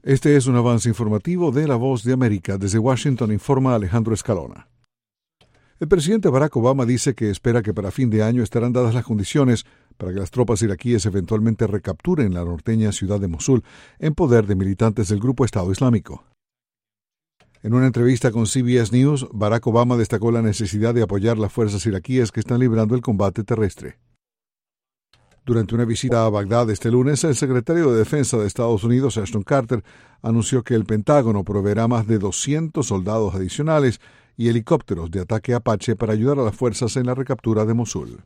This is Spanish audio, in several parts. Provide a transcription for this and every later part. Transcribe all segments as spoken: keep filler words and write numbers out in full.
Este es un avance informativo de La Voz de América. Desde Washington informa Alejandro Escalona. El presidente Barack Obama dice que espera que para fin de año estarán dadas las condiciones para que las tropas iraquíes eventualmente recapturen la norteña ciudad de Mosul en poder de militantes del grupo Estado Islámico. En una entrevista con C B S News, Barack Obama destacó la necesidad de apoyar las fuerzas iraquíes que están librando el combate terrestre. Durante una visita a Bagdad este lunes, el secretario de Defensa de Estados Unidos, Ashton Carter, anunció que el Pentágono proveerá más de doscientos soldados adicionales y helicópteros de ataque Apache para ayudar a las fuerzas en la recaptura de Mosul.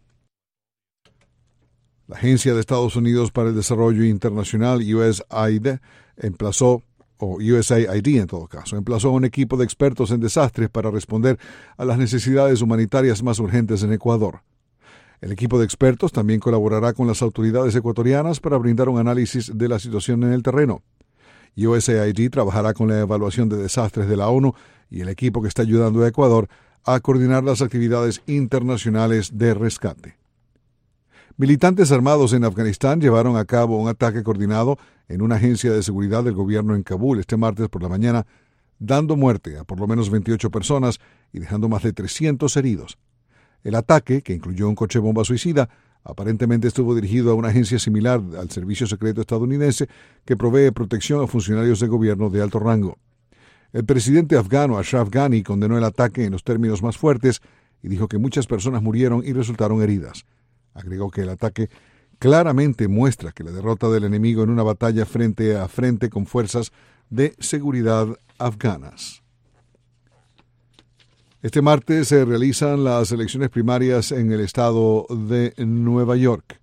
La Agencia de Estados Unidos para el Desarrollo Internacional, U S A I D, emplazó, o U S A I D en todo caso, emplazó a un equipo de expertos en desastres para responder a las necesidades humanitarias más urgentes en Ecuador. El equipo de expertos también colaborará con las autoridades ecuatorianas para brindar un análisis de la situación en el terreno. U S A I D trabajará con la evaluación de desastres de la ONU y el equipo que está ayudando a Ecuador a coordinar las actividades internacionales de rescate. Militantes armados en Afganistán llevaron a cabo un ataque coordinado en una agencia de seguridad del gobierno en Kabul este martes por la mañana, dando muerte a por lo menos veintiocho personas y dejando más de trescientos heridos. El ataque, que incluyó un coche bomba suicida, aparentemente estuvo dirigido a una agencia similar al Servicio Secreto estadounidense que provee protección a funcionarios de gobierno de alto rango. El presidente afgano Ashraf Ghani condenó el ataque en los términos más fuertes y dijo que muchas personas murieron y resultaron heridas. Agregó que el ataque claramente muestra que la derrota del enemigo en una batalla frente a frente con fuerzas de seguridad afganas. Este martes se realizan las elecciones primarias en el estado de Nueva York.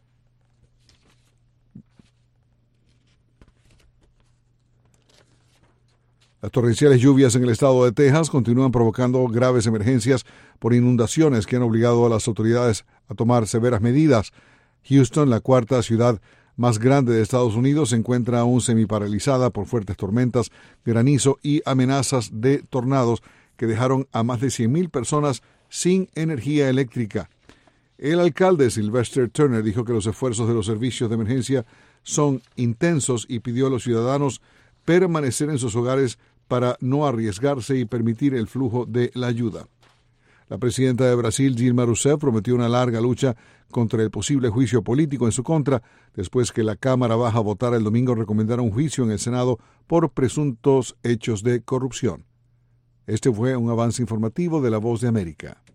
Las torrenciales lluvias en el estado de Texas continúan provocando graves emergencias por inundaciones que han obligado a las autoridades a tomar severas medidas. Houston, la cuarta ciudad más grande de Estados Unidos, se encuentra aún semiparalizada por fuertes tormentas, granizo y amenazas de tornados que dejaron a más de cien mil personas sin energía eléctrica. El alcalde Sylvester Turner dijo que los esfuerzos de los servicios de emergencia son intensos y pidió a los ciudadanos permanecer en sus hogares para no arriesgarse y permitir el flujo de la ayuda. La presidenta de Brasil, Dilma Rousseff, prometió una larga lucha contra el posible juicio político en su contra, después que la Cámara Baja votara el domingo recomendara un juicio en el Senado por presuntos hechos de corrupción. Este fue un avance informativo de La Voz de América.